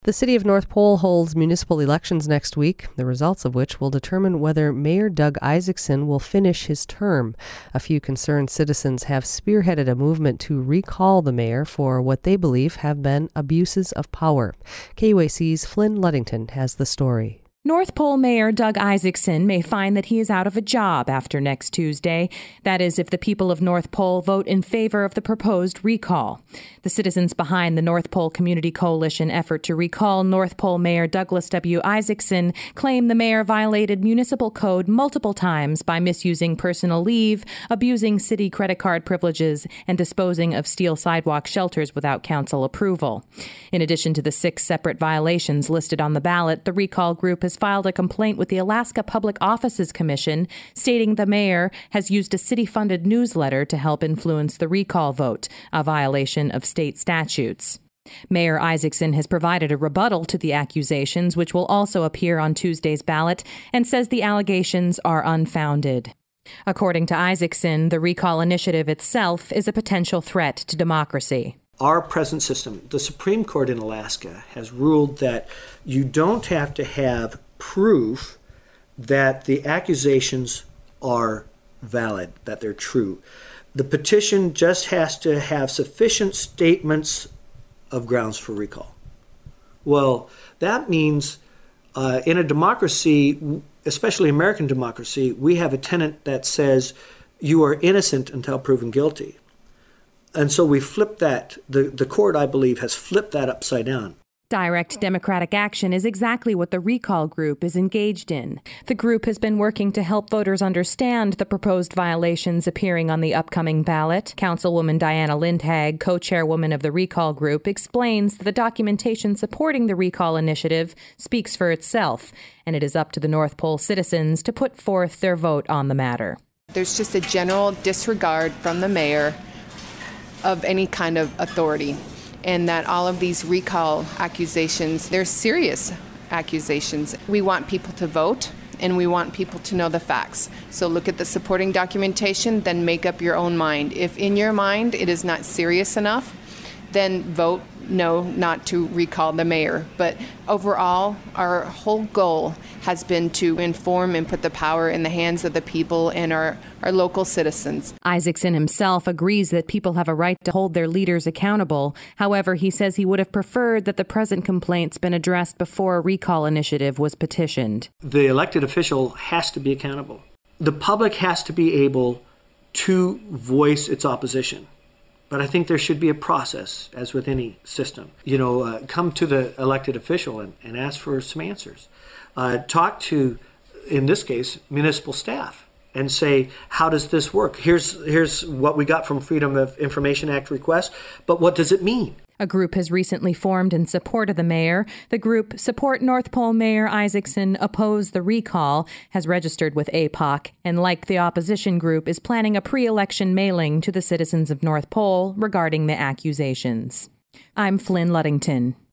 The city of North Pole holds municipal elections next week, the results of which will determine whether Mayor Doug Isaacson will finish his term. A few concerned citizens have spearheaded a movement to recall the mayor for what they believe have been abuses of power. KUAC's Flynn Luddington has the story. North Pole Mayor Doug Isaacson may find that he is out of a job after next Tuesday. That is, if the people of North Pole vote in favor of the proposed recall. The citizens behind the North Pole Community Coalition effort to recall North Pole Mayor Douglas W. Isaacson claim the mayor violated municipal code multiple times by misusing personal leave, abusing city credit card privileges, and disposing of steel sidewalk shelters without council approval. In addition to the 6 separate violations listed on the ballot, the recall group has filed a complaint with the Alaska Public Offices Commission, stating the mayor has used a city-funded newsletter to help influence the recall vote, a violation of state statutes. Mayor Isaacson has provided a rebuttal to the accusations, which will also appear on Tuesday's ballot, and says the allegations are unfounded. According to Isaacson, the recall initiative itself is a potential threat to democracy. Our present system, the Supreme Court in Alaska, has ruled that you don't have to have proof that the accusations are valid, that they're true. The petition just has to have sufficient statements of grounds for recall. Well, that means in a democracy, especially American democracy, we have a tenet that says you are innocent until proven guilty. And so we flipped that. The court, I believe, has flipped that upside down. Direct democratic action is exactly what the recall group is engaged in. The group has been working to help voters understand the proposed violations appearing on the upcoming ballot. Councilwoman Diana Lindhag, co-chairwoman of the recall group, explains that the documentation supporting the recall initiative speaks for itself, and it is up to the North Pole citizens to put forth their vote on the matter. There's just a general disregard from the mayor of any kind of authority, and that all of these recall accusations, they're serious accusations. We want people to vote, and we want people to know the facts. So look at the supporting documentation, then make up your own mind. If in your mind it is not serious enough, then vote no, not to recall the mayor. But overall, our whole goal has been to inform and put the power in the hands of the people and our local citizens. Isaacson himself agrees that people have a right to hold their leaders accountable. However, he says he would have preferred that the present complaints been addressed before a recall initiative was petitioned. The elected official has to be accountable. The public has to be able to voice its opposition. But I think there should be a process, as with any system. Come to the elected official and ask for some answers. Talk to, in this case, municipal staff and say, how does this work? Here's what we got from Freedom of Information Act request, but what does it mean? A group has recently formed in support of the mayor. The group Support North Pole Mayor Isaacson, Oppose the Recall has registered with APOC and, like the opposition group, is planning a pre-election mailing to the citizens of North Pole regarding the accusations. I'm Flynn Luddington.